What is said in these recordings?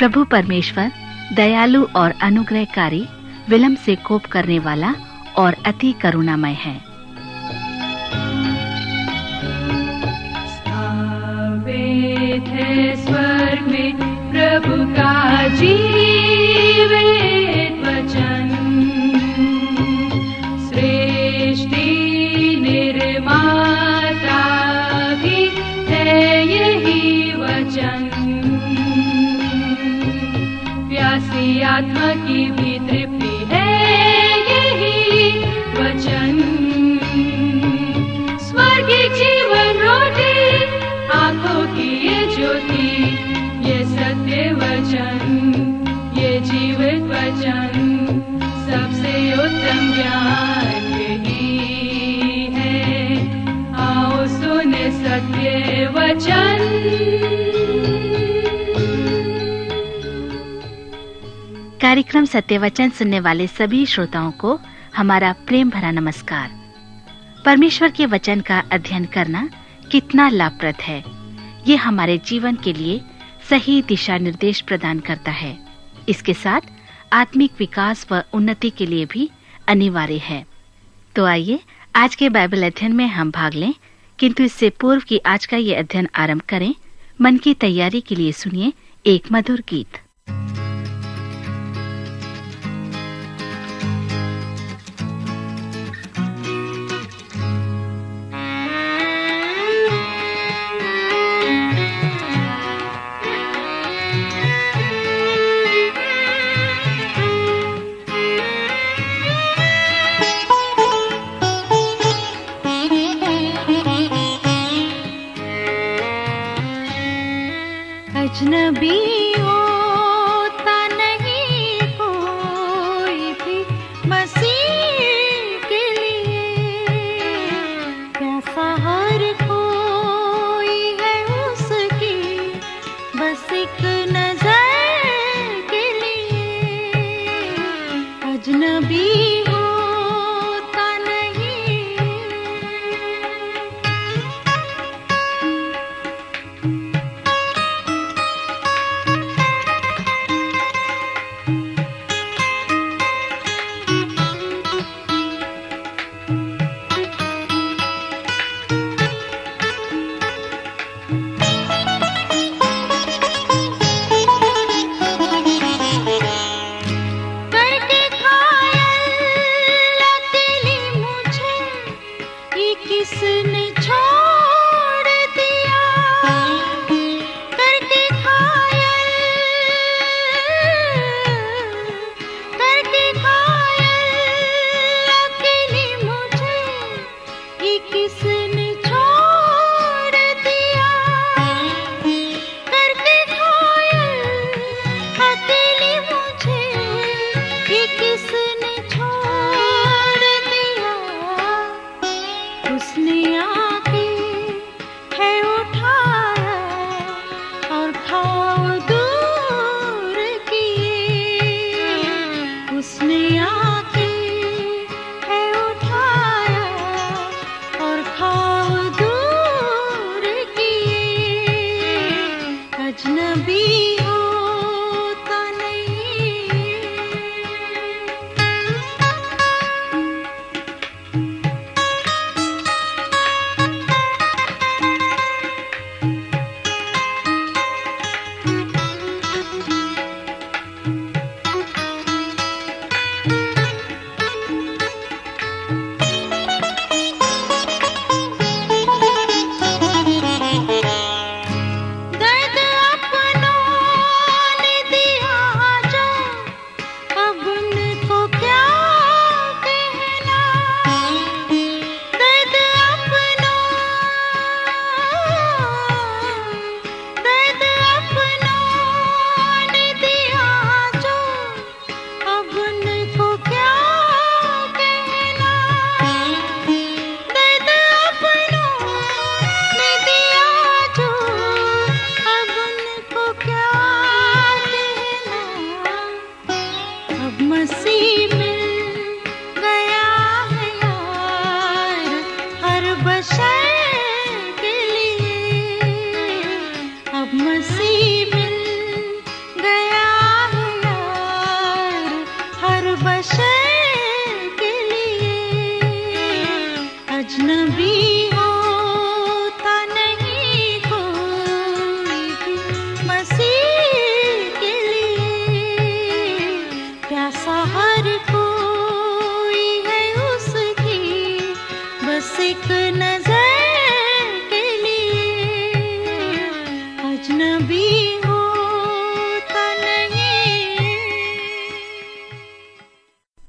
प्रभु परमेश्वर दयालु और अनुग्रहकारी, विलंब से कोप करने वाला और अति करुणामय है। स्थापित है स्वर्ग में प्रभु का जीवित वचन, सृष्टि निर्माता भी है यही वचन, प्यासी आत्मा की भी तृप्ति है यही वचन, स्वर्गीय जीवन रोटी, आंखों की ये ज्योति, ये सत्य वचन, ये जीवित वचन, सबसे उत्तम ज्ञान यही है। आओ सुने सत्य वचन। कार्यक्रम सत्य वचन सुनने वाले सभी श्रोताओं को हमारा प्रेम भरा नमस्कार। परमेश्वर के वचन का अध्ययन करना कितना लाभप्रद है। ये हमारे जीवन के लिए सही दिशा निर्देश प्रदान करता है। इसके साथ आत्मिक विकास व उन्नति के लिए भी अनिवार्य है। तो आइए आज के बाइबल अध्ययन में हम भाग लें, किंतु इससे पूर्व कि आज का ये अध्ययन आरंभ करें, मन की तैयारी के लिए सुनिए एक मधुर गीत। अजनबियों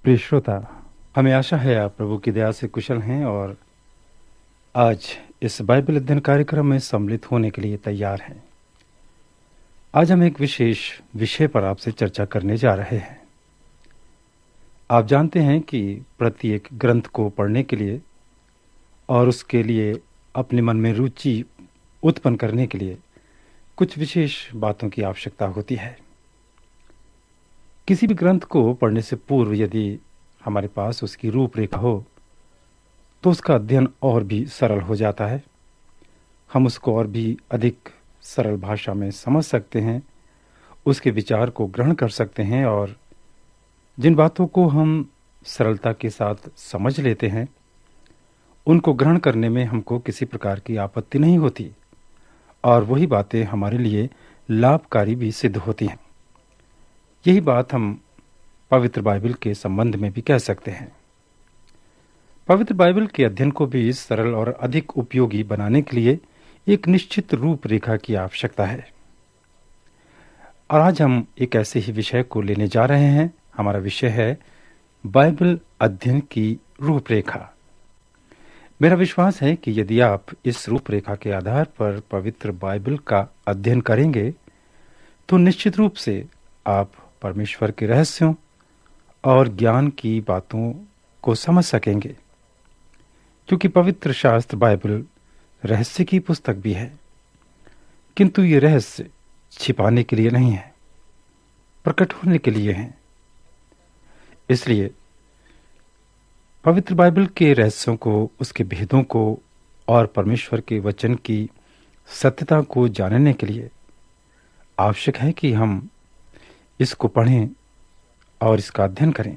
प्रिय श्रोता, हमें आशा है आप प्रभु की दया से कुशल हैं और आज इस बाइबल अध्ययन कार्यक्रम में सम्मिलित होने के लिए तैयार हैं। आज हम एक विशेष विषय पर आपसे चर्चा करने जा रहे हैं। आप जानते हैं कि प्रत्येक ग्रंथ को पढ़ने के लिए और उसके लिए अपने मन में रुचि उत्पन्न करने के लिए कुछ विशेष बातों की आवश्यकता होती है। किसी भी ग्रंथ को पढ़ने से पूर्व यदि हमारे पास उसकी रूपरेखा हो तो उसका अध्ययन और भी सरल हो जाता है। हम उसको और भी अधिक सरल भाषा में समझ सकते हैं, उसके विचार को ग्रहण कर सकते हैं और जिन बातों को हम सरलता के साथ समझ लेते हैं उनको ग्रहण करने में हमको किसी प्रकार की आपत्ति नहीं होती और वही बातें हमारे लिए लाभकारी भी सिद्ध होती हैं। यही बात हम पवित्र बाइबल के संबंध में भी कह सकते हैं। पवित्र बाइबल के अध्ययन को भी सरल और अधिक उपयोगी बनाने के लिए एक निश्चित रूपरेखा की आवश्यकता है। और आज हम एक ऐसे ही विषय को लेने जा रहे हैं। हमारा विषय है बाइबल अध्ययन की रूपरेखा। मेरा विश्वास है कि यदि आप इस रूपरेखा के आधार पर पवित्र बाइबल का अध्ययन करेंगे तो निश्चित रूप से आप परमेश्वर के रहस्यों और ज्ञान की बातों को समझ सकेंगे, क्योंकि पवित्र शास्त्र बाइबल रहस्य की पुस्तक भी है, किंतु ये रहस्य छिपाने के लिए नहीं है, प्रकट होने के लिए हैं। इसलिए पवित्र बाइबल के रहस्यों को, उसके भेदों को और परमेश्वर के वचन की सत्यता को जानने के लिए आवश्यक है कि हम इसको पढ़ें और इसका अध्ययन करें।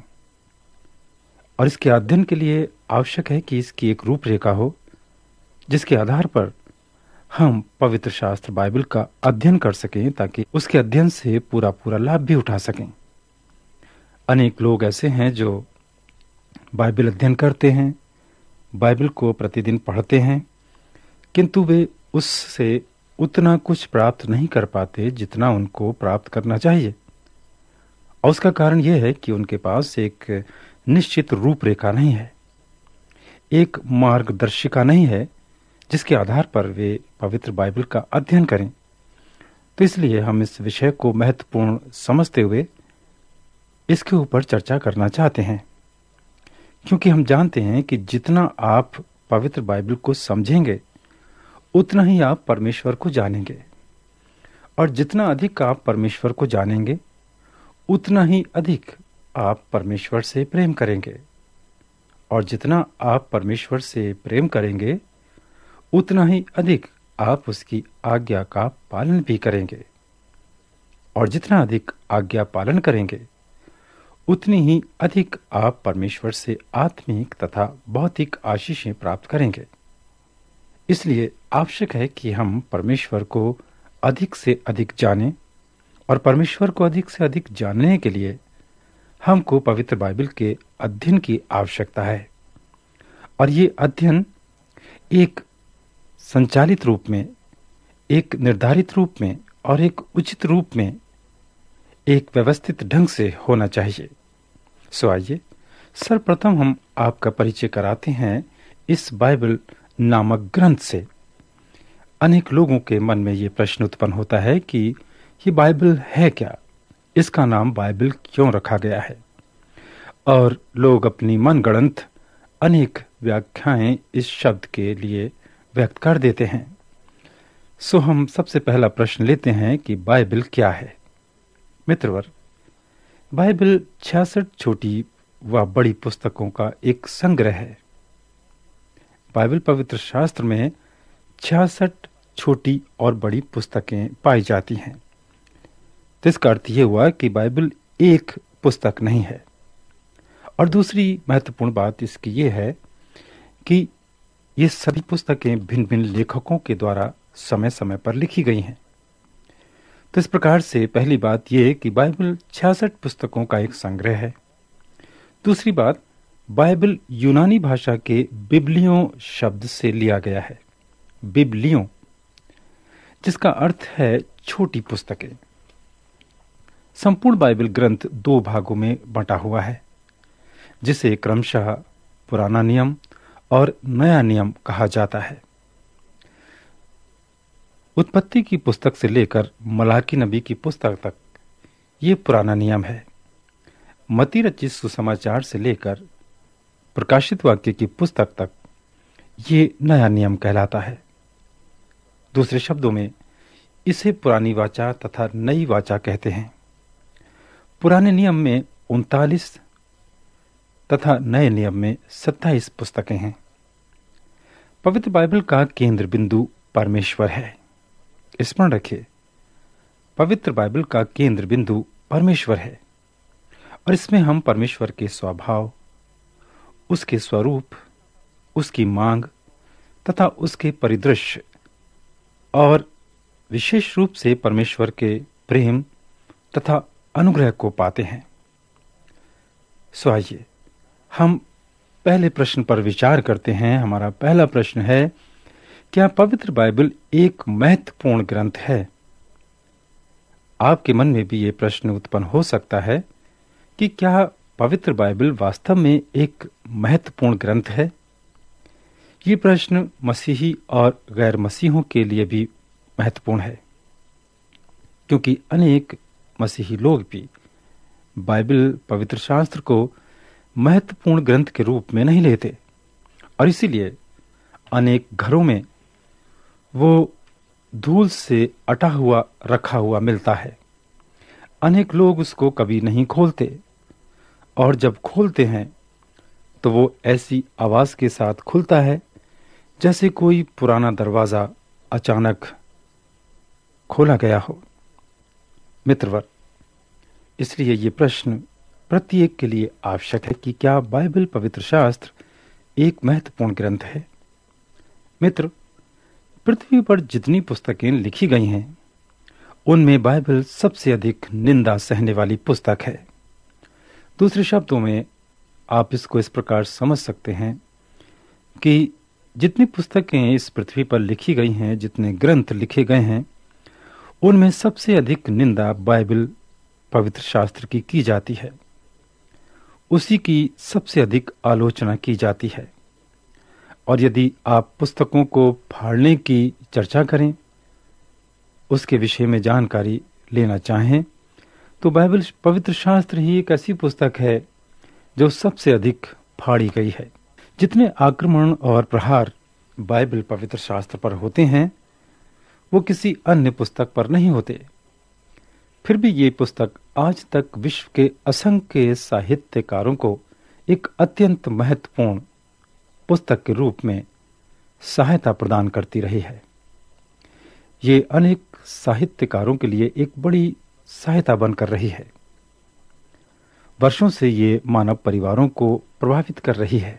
और इसके अध्ययन के लिए आवश्यक है कि इसकी एक रूपरेखा हो जिसके आधार पर हम पवित्र शास्त्र बाइबल का अध्ययन कर सकें, ताकि उसके अध्ययन से पूरा लाभ भी उठा सकें। अनेक लोग ऐसे हैं जो बाइबल अध्ययन करते हैं, बाइबल को प्रतिदिन पढ़ते हैं, किंतु वे उससे उतना कुछ प्राप्त नहीं कर पाते जितना उनको प्राप्त करना चाहिए। और उसका कारण यह है कि उनके पास एक निश्चित रूपरेखा नहीं है, एक मार्गदर्शिका नहीं है जिसके आधार पर वे पवित्र बाइबल का अध्ययन करें। तो इसलिए हम इस विषय को महत्वपूर्ण समझते हुए इसके ऊपर चर्चा करना चाहते हैं, क्योंकि हम जानते हैं कि जितना आप पवित्र बाइबल को समझेंगे उतना ही आप परमेश्वर को जानेंगे, और जितना अधिक आप परमेश्वर को जानेंगे उतना ही अधिक आप परमेश्वर से प्रेम करेंगे, और जितना आप परमेश्वर से प्रेम करेंगे उतना ही अधिक आप उसकी आज्ञा का पालन भी करेंगे, और जितना अधिक आज्ञा पालन करेंगे उतनी ही अधिक आप परमेश्वर से आत्मिक तथा भौतिक आशीषें प्राप्त करेंगे। इसलिए आवश्यक है कि हम परमेश्वर को अधिक से अधिक जानें, और परमेश्वर को अधिक से अधिक जानने के लिए हमको पवित्र बाइबल के अध्ययन की आवश्यकता है। और ये अध्ययन एक संचालित रूप में, एक निर्धारित रूप में और एक उचित रूप में, एक व्यवस्थित ढंग से होना चाहिए। सो आइए सर्वप्रथम हम आपका परिचय कराते हैं इस बाइबल नामक ग्रंथ से। अनेक लोगों के मन में ये प्रश्न उत्पन्न होता है कि ये बाइबल है क्या, इसका नाम बाइबल क्यों रखा गया है, और लोग अपनी मनगढ़ंत अनेक व्याख्याएं इस शब्द के लिए व्यक्त कर देते हैं। सो हम सबसे पहला प्रश्न लेते हैं कि बाइबल क्या है। मित्रवर, बाइबल 66 छोटी व बड़ी पुस्तकों का एक संग्रह है। बाइबल पवित्र शास्त्र में 66 छोटी और बड़ी पुस्तकें पाई जाती हैं। तो इसका अर्थ यह हुआ कि बाइबल एक पुस्तक नहीं है। और दूसरी महत्वपूर्ण बात इसकी यह है कि ये सभी पुस्तकें भिन्न भिन्न लेखकों के द्वारा समय समय पर लिखी गई हैं। तो इस प्रकार से पहली बात यह कि बाइबल 66 पुस्तकों का एक संग्रह है। दूसरी बात, बाइबल यूनानी भाषा के बिब्लियों शब्द से लिया गया है, बिब्लियों, जिसका अर्थ है छोटी पुस्तकें। संपूर्ण बाइबल ग्रंथ 2 भागों में बंटा हुआ है। जिसे क्रमशः पुराना नियम और नया नियम कहा जाता है। उत्पत्ति की पुस्तक से लेकर मलाकी नबी की पुस्तक तक ये पुराना नियम है। मत्ती रचित सुसमाचार से लेकर प्रकाशित वाक्य की पुस्तक तक ये नया नियम कहलाता है। दूसरे शब्दों में इसे पुरानी वाचा तथा नई वाचा कहते हैं। पुराने नियम में 39 तथा नए नियम में 27 पुस्तकें हैं। पवित्र बाइबल का केंद्र बिंदु परमेश्वर है। स्मरण रखिए, पवित्र बाइबल का केंद्र बिंदु परमेश्वर है और इसमें हम परमेश्वर के स्वभाव, उसके स्वरूप, उसकी मांग तथा उसके परिदृश्य और विशेष रूप से परमेश्वर के प्रेम तथा अनुग्रह को पाते हैं। सो आइए हम पहले प्रश्न पर विचार करते हैं। हमारा पहला प्रश्न है, क्या पवित्र बाइबल एक महत्वपूर्ण ग्रंथ है? आपके मन में भी ये प्रश्न उत्पन्न हो सकता है कि क्या पवित्र बाइबल वास्तव में एक महत्वपूर्ण ग्रंथ है? ये प्रश्न मसीही और गैर मसीहों के लिए भी महत्वपूर्ण है, क्योंकि अनेक मसीही लोग भी बाइबल पवित्र शास्त्र को महत्वपूर्ण ग्रंथ के रूप में नहीं लेते और इसीलिए अनेक घरों में वो धूल से अटा हुआ रखा हुआ मिलता है। अनेक लोग उसको कभी नहीं खोलते और जब खोलते हैं तो वो ऐसी आवाज के साथ खुलता है जैसे कोई पुराना दरवाजा अचानक खोला गया हो। मित्रवर, इसलिए ये प्रश्न प्रत्येक के लिए आवश्यक है कि क्या बाइबल पवित्र शास्त्र एक महत्वपूर्ण ग्रंथ है? मित्र, पृथ्वी पर जितनी पुस्तकें लिखी गई हैं उनमें बाइबल सबसे अधिक निंदा सहने वाली पुस्तक है। दूसरे शब्दों में आप इसको इस प्रकार समझ सकते हैं कि जितनी पुस्तकें इस पृथ्वी पर लिखी गई हैं, जितने ग्रंथ लिखे गए हैं, उनमें सबसे अधिक निंदा बाइबल पवित्र शास्त्र की जाती है। उसी की सबसे अधिक आलोचना की जाती है। और यदि आप पुस्तकों को फाड़ने की चर्चा करें, उसके विषय में जानकारी लेना चाहें, तो बाइबल पवित्र शास्त्र ही एक ऐसी पुस्तक है जो सबसे अधिक फाड़ी गई है। जितने आक्रमण और प्रहार बाइबल पवित्र शास्त्र पर होते हैं वो किसी अन्य पुस्तक पर नहीं होते। फिर भी ये पुस्तक आज तक विश्व के असंख्य साहित्यकारों को एक अत्यंत महत्वपूर्ण पुस्तक के रूप में सहायता प्रदान करती रही है। ये अनेक साहित्यकारों के लिए एक बड़ी सहायता बनकर रही है। वर्षों से ये मानव परिवारों को प्रभावित कर रही है।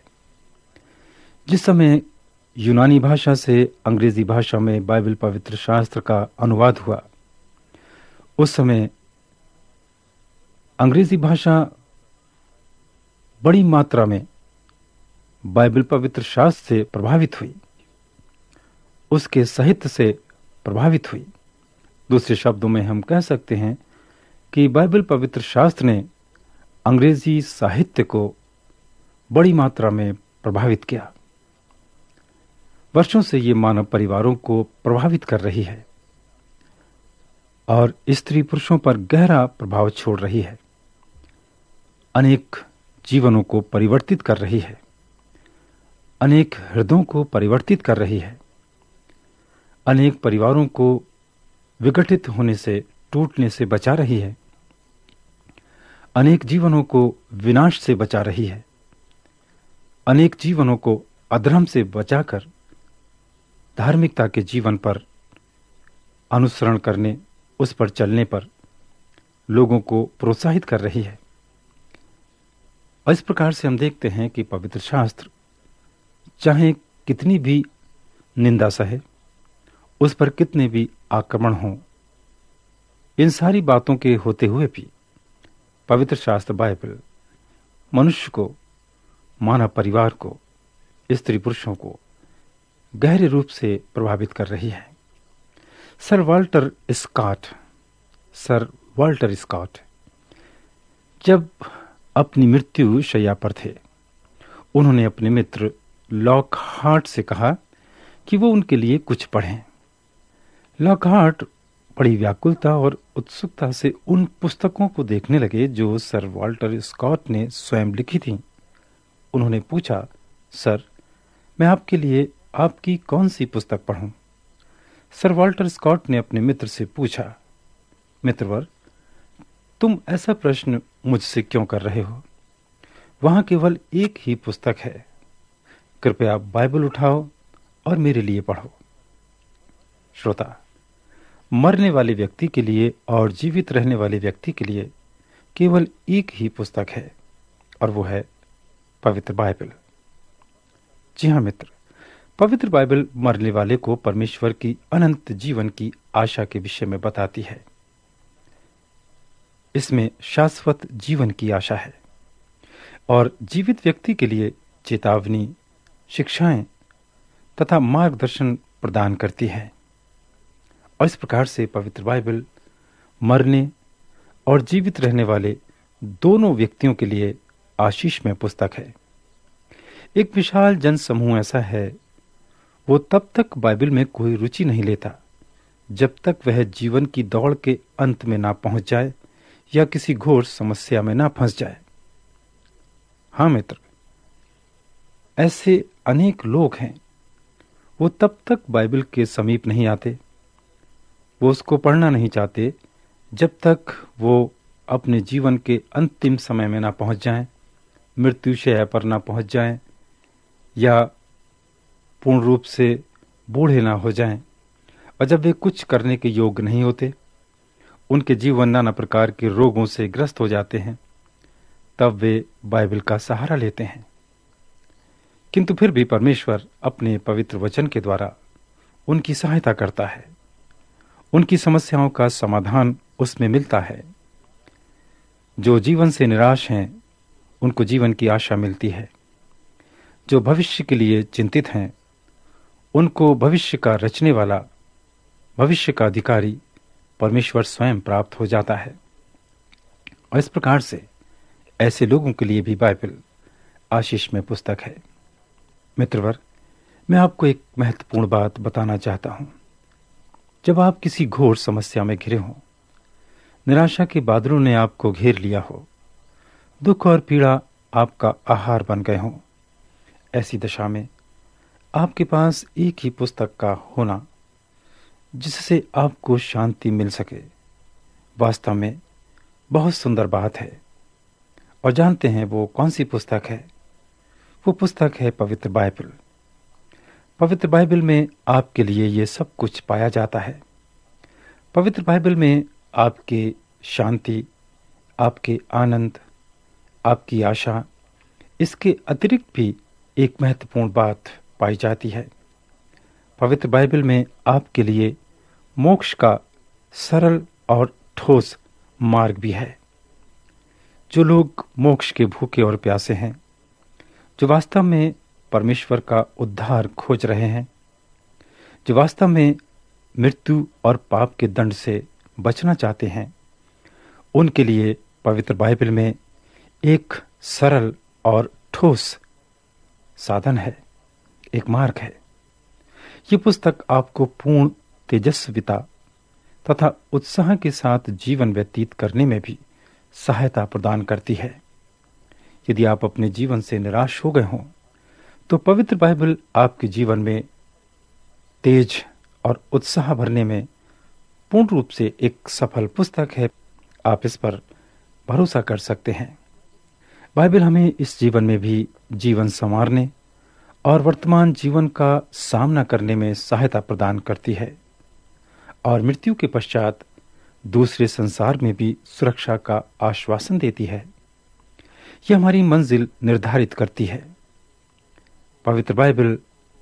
जिस समय यूनानी भाषा से अंग्रेजी भाषा में बाइबल पवित्र शास्त्र का अनुवाद हुआ, उस समय अंग्रेजी भाषा बड़ी मात्रा में बाइबल पवित्र शास्त्र से प्रभावित हुई, उसके साहित्य से प्रभावित हुई। दूसरे शब्दों में हम कह सकते हैं कि बाइबल पवित्र शास्त्र ने अंग्रेजी साहित्य को बड़ी मात्रा में प्रभावित किया। वर्षों से ये मानव परिवारों को प्रभावित कर रही है और स्त्री पुरुषों पर गहरा प्रभाव छोड़ रही है। अनेक जीवनों को परिवर्तित कर रही है, अनेक हृदयों को परिवर्तित कर रही है, अनेक परिवारों को विघटित होने से, टूटने से बचा रही है, अनेक जीवनों को विनाश से बचा रही है, अनेक जीवनों को अधर्म से बचाकर धार्मिकता के जीवन पर अनुसरण करने, उस पर चलने पर लोगों को प्रोत्साहित कर रही है। और इस प्रकार से हम देखते हैं कि पवित्र शास्त्र चाहे कितनी भी निंदा सहे, उस पर कितने भी आक्रमण हों, इन सारी बातों के होते हुए भी पवित्र शास्त्र बाइबल मनुष्य को, मानव परिवार को, स्त्री पुरुषों को गहरे रूप से प्रभावित कर रही है। सर वाल्टर स्कॉट जब अपनी मृत्यु शैया पर थे। उन्होंने अपने मित्र लॉकहार्ट से कहा कि वो उनके लिए कुछ पढ़ें। लॉकहार्ट बड़ी व्याकुलता और उत्सुकता से उन पुस्तकों को देखने लगे जो सर वाल्टर स्कॉट ने स्वयं लिखी थीं। उन्होंने पूछा, सर, मैं आपके लिए आपकी कौन सी पुस्तक पढ़ूं? सर वाल्टर स्कॉट ने अपने मित्र से पूछा, मित्रवर, तुम ऐसा प्रश्न मुझसे क्यों कर रहे हो? वहां केवल एक ही पुस्तक है। कृपया बाइबल उठाओ और मेरे लिए पढ़ो। श्रोता, मरने वाले व्यक्ति के लिए और जीवित रहने वाले व्यक्ति के लिए केवल एक ही पुस्तक है और वो है पवित्र बाइबल। जी हाँ मित्र, पवित्र बाइबल मरने वाले को परमेश्वर की अनंत जीवन की आशा के विषय में बताती है। इसमें शाश्वत जीवन की आशा है और जीवित व्यक्ति के लिए चेतावनी, शिक्षाएं तथा मार्गदर्शन प्रदान करती है। और इस प्रकार से पवित्र बाइबल मरने और जीवित रहने वाले दोनों व्यक्तियों के लिए आशीषमय पुस्तक है। एक विशाल जनसमूह ऐसा है, वो तब तक बाइबल में कोई रुचि नहीं लेता जब तक वह जीवन की दौड़ के अंत में ना पहुंच जाए या किसी घोर समस्या में ना फंस जाए। हाँ मित्र, ऐसे अनेक लोग हैं, वो तब तक बाइबल के समीप नहीं आते, वो उसको पढ़ना नहीं चाहते जब तक वो अपने जीवन के अंतिम समय में ना पहुंच जाएं, मृत्युशैया पर ना पहुंच जाएं या पूर्ण रूप से बूढ़े ना हो जाएं। और जब वे कुछ करने के योग्य नहीं होते, उनके जीवन नाना प्रकार के रोगों से ग्रस्त हो जाते हैं, तब वे बाइबल का सहारा लेते हैं। किंतु फिर भी परमेश्वर अपने पवित्र वचन के द्वारा उनकी सहायता करता है। उनकी समस्याओं का समाधान उसमें मिलता है। जो जीवन से निराश हैं, उनको जीवन की आशा मिलती है। जो भविष्य के लिए चिंतित हैं, उनको भविष्य का रचने वाला, भविष्य का अधिकारी परमेश्वर स्वयं प्राप्त हो जाता है। और इस प्रकार से ऐसे लोगों के लिए भी बाइबल आशीष में पुस्तक है। मित्रवर, मैं आपको एक महत्वपूर्ण बात बताना चाहता हूं। जब आप किसी घोर समस्या में घिरे हों, निराशा के बादलों ने आपको घेर लिया हो, दुख और पीड़ा आपका आहार बन गए हों, ऐसी दशा में आपके पास एक ही पुस्तक का होना जिससे आपको शांति मिल सके, वास्तव में बहुत सुंदर बात है। और जानते हैं वो कौन सी पुस्तक है? वो पुस्तक है पवित्र बाइबल। पवित्र बाइबल में आपके लिए ये सब कुछ पाया जाता है। पवित्र बाइबल में आपके शांति, आपके आनंद, आपकी आशा, इसके अतिरिक्त भी एक महत्वपूर्ण बात पाई जाती है। पवित्र बाइबल में आपके लिए मोक्ष का सरल और ठोस मार्ग भी है। जो लोग मोक्ष के भूखे और प्यासे हैं, जो वास्तव में परमेश्वर का उद्धार खोज रहे हैं, जो वास्तव में मृत्यु और पाप के दंड से बचना चाहते हैं, उनके लिए पवित्र बाइबल में एक सरल और ठोस साधन है, एक मार्ग है। ये पुस्तक आपको पूर्ण तेजस्विता तथा उत्साह के साथ जीवन व्यतीत करने में भी सहायता प्रदान करती है। यदि आप अपने जीवन से निराश हो गए हों, तो पवित्र बाइबल आपके जीवन में तेज और उत्साह भरने में पूर्ण रूप से एक सफल पुस्तक है। आप इस पर भरोसा कर सकते हैं। बाइबल हमें इस जीवन में भी जीवन संवारने और वर्तमान जीवन का सामना करने में सहायता प्रदान करती है और मृत्यु के पश्चात दूसरे संसार में भी सुरक्षा का आश्वासन देती है। यह हमारी मंजिल निर्धारित करती है। पवित्र बाइबल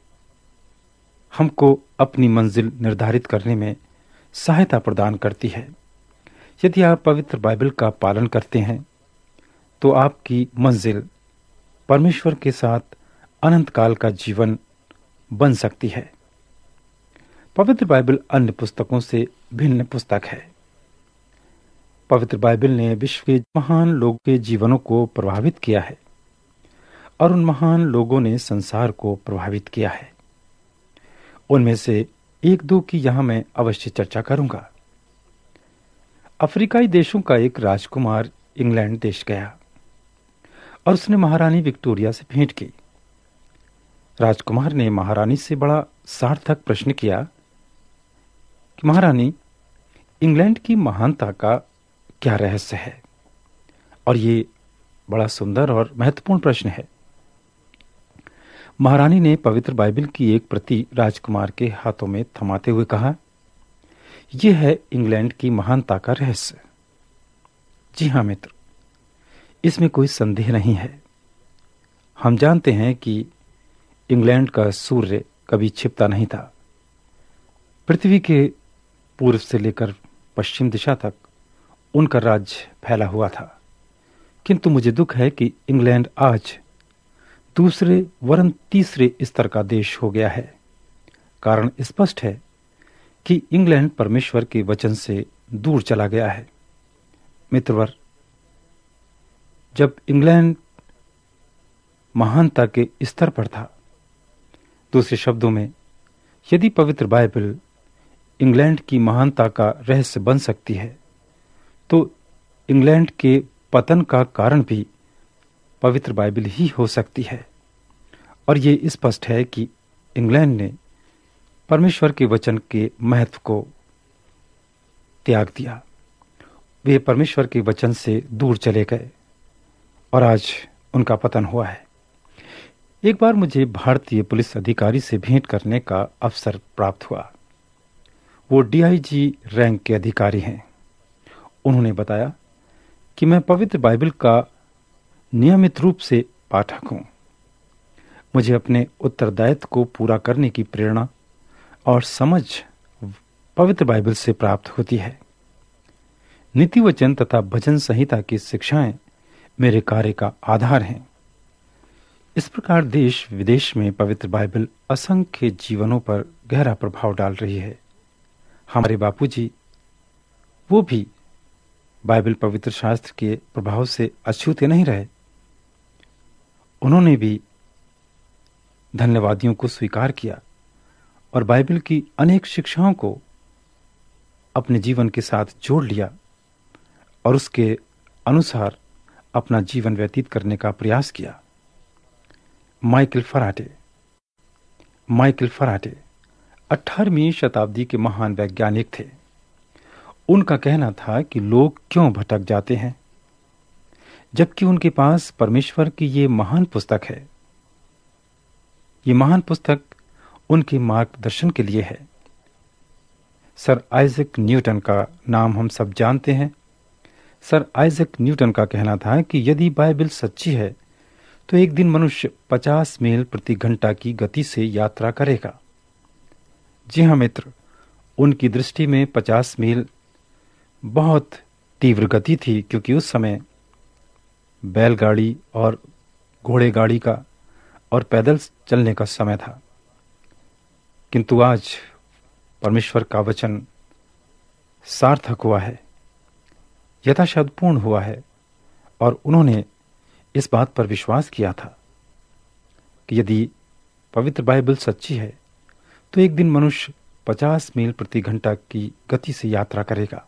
हमको अपनी मंजिल निर्धारित करने में सहायता प्रदान करती है। यदि आप पवित्र बाइबल का पालन करते हैं, तो आपकी मंजिल परमेश्वर के साथ अनंत काल का जीवन बन सकती है। पवित्र बाइबल अन्य पुस्तकों से भिन्न पुस्तक है। पवित्र बाइबल ने विश्व के महान लोगों के जीवनों को प्रभावित किया है और उन महान लोगों ने संसार को प्रभावित किया है। उनमें से एक दो की यहां मैं अवश्य चर्चा करूंगा। अफ्रीकाई देशों का एक राजकुमार इंग्लैंड देश गया और उसने महारानी विक्टोरिया से भेंट की। राजकुमार ने महारानी से बड़ा सार्थक प्रश्न किया कि महारानी, इंग्लैंड की महानता का क्या रहस्य है? और ये बड़ा सुंदर और महत्वपूर्ण प्रश्न है। महारानी ने पवित्र बाइबल की एक प्रति राजकुमार के हाथों में थमाते हुए कहा, यह है इंग्लैंड की महानता का रहस्य। जी हां मित्र, इसमें कोई संदेह नहीं है। हम जानते हैं कि इंग्लैंड का सूर्य कभी छिपता नहीं था। पृथ्वी के पूर्व से लेकर पश्चिम दिशा तक उनका राज्य फैला हुआ था। किंतु मुझे दुख है कि इंग्लैंड आज दूसरे वरन तीसरे स्तर का देश हो गया है। कारण स्पष्ट है कि इंग्लैंड परमेश्वर के वचन से दूर चला गया है। मित्रवर, जब इंग्लैंड महानता के स्तर पर था, दूसरे शब्दों में, यदि पवित्र बाइबल इंग्लैंड की महानता का रहस्य बन सकती है, तो इंग्लैंड के पतन का कारण भी पवित्र बाइबल ही हो सकती है। और ये स्पष्ट है कि इंग्लैंड ने परमेश्वर के वचन के महत्व को त्याग दिया। वे परमेश्वर के वचन से दूर चले गए और आज उनका पतन हुआ है। एक बार मुझे भारतीय पुलिस अधिकारी से भेंट करने का अवसर प्राप्त हुआ। वो डीआईजी रैंक के अधिकारी हैं। उन्होंने बताया कि मैं पवित्र बाइबल का नियमित रूप से पाठक हूं। मुझे अपने उत्तरदायित्व को पूरा करने की प्रेरणा और समझ पवित्र बाइबल से प्राप्त होती है। नीति वचन तथा भजन संहिता की शिक्षाएं मेरे कार्य का आधार हैं। इस प्रकार देश विदेश में पवित्र बाइबल असंख्य जीवनों पर गहरा प्रभाव डाल रही है। हमारे बापूजी, वो भी बाइबल पवित्र शास्त्र के प्रभाव से अछूते नहीं रहे। उन्होंने भी धन्यवादियों को स्वीकार किया और बाइबल की अनेक शिक्षाओं को अपने जीवन के साथ जोड़ लिया और उसके अनुसार अपना जीवन व्यतीत करने का प्रयास किया। माइकल फराटे 18वीं शताब्दी के महान वैज्ञानिक थे। उनका कहना था कि लोग क्यों भटक जाते हैं, जबकि उनके पास परमेश्वर की ये महान पुस्तक है। ये महान पुस्तक उनके मार्गदर्शन के लिए है। सर आइजैक न्यूटन का नाम हम सब जानते हैं। सर आइजैक न्यूटन का कहना था कि यदि बाइबल सच्ची है तो एक दिन मनुष्य 50 मील प्रति घंटा की गति से यात्रा करेगा। जी हाँ मित्र, उनकी दृष्टि में 50 मील बहुत तीव्र गति थी, क्योंकि उस समय बैलगाड़ी और घोड़े गाड़ी का और पैदल चलने का समय था। किंतु आज परमेश्वर का वचन सार्थक हुआ है, यथाशब्दपूर्ण हुआ है, और उन्होंने इस बात पर विश्वास किया था कि यदि पवित्र बाइबल सच्ची है तो एक दिन मनुष्य 50 मील प्रति घंटा की गति से यात्रा करेगा।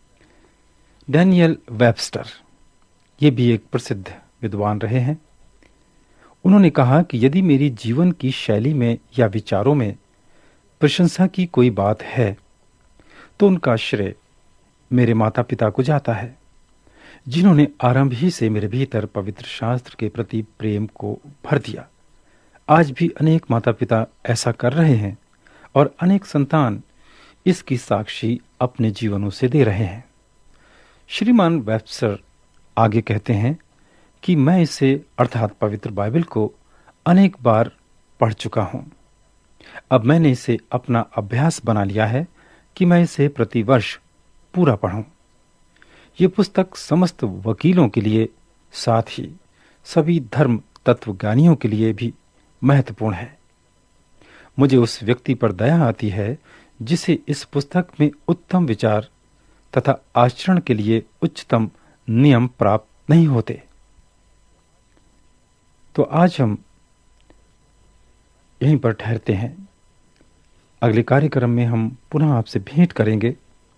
डैनियल वेबस्टर, ये भी एक प्रसिद्ध विद्वान रहे हैं। उन्होंने कहा कि यदि मेरी जीवन की शैली में या विचारों में प्रशंसा की कोई बात है तो उनका श्रेय मेरे माता पिता को जाता है, जिन्होंने आरंभ ही से मेरे भीतर पवित्र शास्त्र के प्रति प्रेम को भर दिया। आज भी अनेक माता पिता ऐसा कर रहे हैं और अनेक संतान इसकी साक्षी अपने जीवनों से दे रहे हैं। श्रीमान वेबस्टर आगे कहते हैं कि मैं इसे अर्थात पवित्र बाइबल को अनेक बार पढ़ चुका हूं। अब मैंने इसे अपना अभ्यास बना लिया है कि मैं इसे प्रतिवर्ष पूरा पढूं। ये पुस्तक समस्त वकीलों के लिए, साथ ही सभी धर्म तत्वज्ञानियों के लिए भी महत्वपूर्ण है। मुझे उस व्यक्ति पर दया आती है जिसे इस पुस्तक में उत्तम विचार तथा आचरण के लिए उच्चतम नियम प्राप्त नहीं होते। तो आज हम यहीं पर ठहरते हैं। अगले कार्यक्रम में हम पुनः आपसे भेंट करेंगे,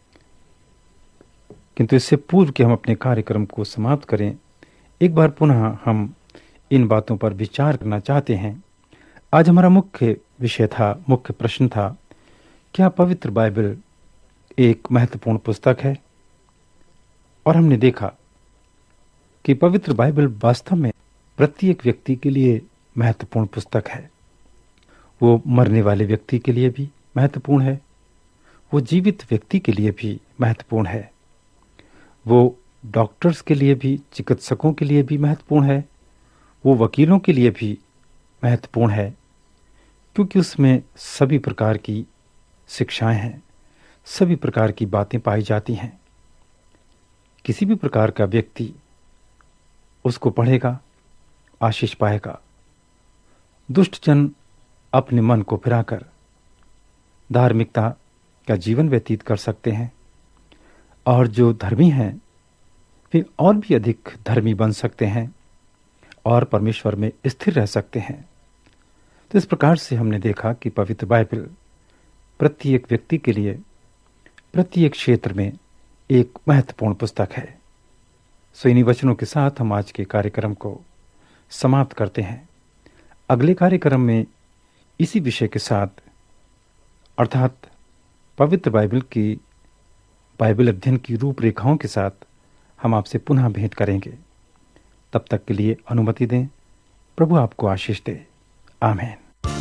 किंतु इससे पूर्व कि हम अपने कार्यक्रम को समाप्त करें, एक बार पुनः हम इन बातों पर विचार करना चाहते हैं। आज हमारा मुख्य विषय था, मुख्य प्रश्न था, क्या पवित्र बाइबल एक महत्वपूर्ण पुस्तक है? और हमने देखा कि पवित्र बाइबल वास्तव में प्रत्येक व्यक्ति के लिए महत्वपूर्ण पुस्तक है। वो मरने वाले व्यक्ति के लिए भी महत्वपूर्ण है, वो जीवित व्यक्ति के लिए भी महत्वपूर्ण है, वो डॉक्टर्स के लिए भी, चिकित्सकों के लिए भी महत्वपूर्ण है, वो वकीलों के लिए भी महत्वपूर्ण है, क्योंकि उसमें सभी प्रकार की शिक्षाएं हैं, सभी प्रकार की बातें पाई जाती हैं। किसी भी प्रकार का व्यक्ति उसको पढ़ेगा, आशीष पाएगा। दुष्ट जन अपने मन को फिराकर धार्मिकता का जीवन व्यतीत कर सकते हैं, और जो धर्मी हैं वे और भी अधिक धर्मी बन सकते हैं और परमेश्वर में स्थिर रह सकते हैं। तो इस प्रकार से हमने देखा कि पवित्र बाइबल प्रत्येक व्यक्ति के लिए प्रत्येक क्षेत्र में एक महत्वपूर्ण पुस्तक है। सो इन्हीं वचनों के साथ हम आज के कार्यक्रम को समाप्त करते हैं। अगले कार्यक्रम में इसी विषय के साथ, अर्थात पवित्र बाइबल अध्ययन की रूपरेखाओं के साथ हम आपसे पुनः भेंट करेंगे। तब तक के लिए अनुमति दें। प्रभु आपको आशीष दे। आमीन।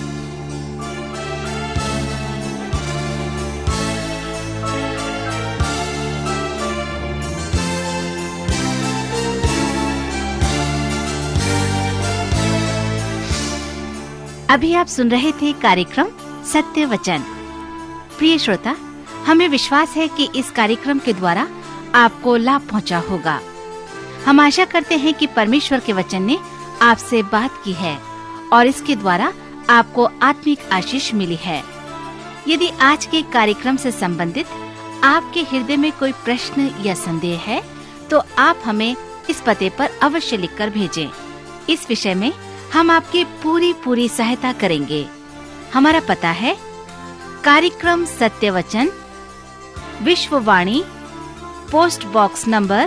अभी आप सुन रहे थे कार्यक्रम सत्य वचन। प्रिय श्रोता, हमें विश्वास है कि इस कार्यक्रम के द्वारा आपको लाभ पहुंचा होगा। हम आशा करते हैं कि परमेश्वर के वचन ने आपसे बात की है और इसके द्वारा आपको आत्मिक आशीष मिली है। यदि आज के कार्यक्रम से संबंधित आपके हृदय में कोई प्रश्न या संदेह है, तो आप हमें इस पते पर अवश्य लिखकर भेजें। इस विषय में हम आपकी पूरी सहायता करेंगे। हमारा पता है कार्यक्रम Satya Vachan, Vishwavani, post box number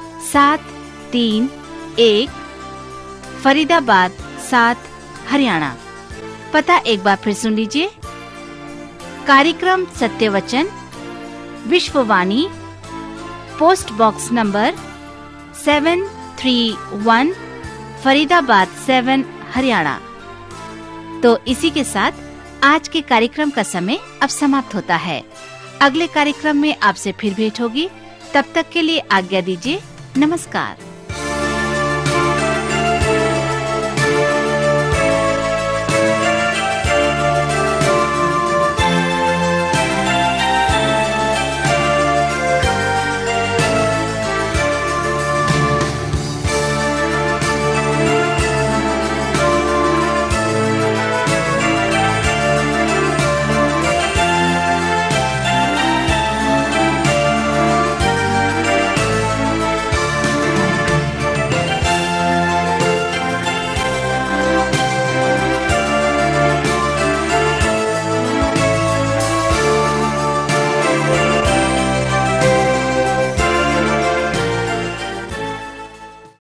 731, Faridabad 7, Haryana. पता एक बार फिर सुन लीजिए। कार्यक्रम Satya Vachan, Vishwavani, post box number 731, Faridabad 7, Haryana. तो इसी के साथ आज के कार्यक्रम का समय अब समाप्त होता है। अगले कार्यक्रम में आपसे फिर भेंट होगी। तब तक के लिए आज्ञा दीजिए। नमस्कार।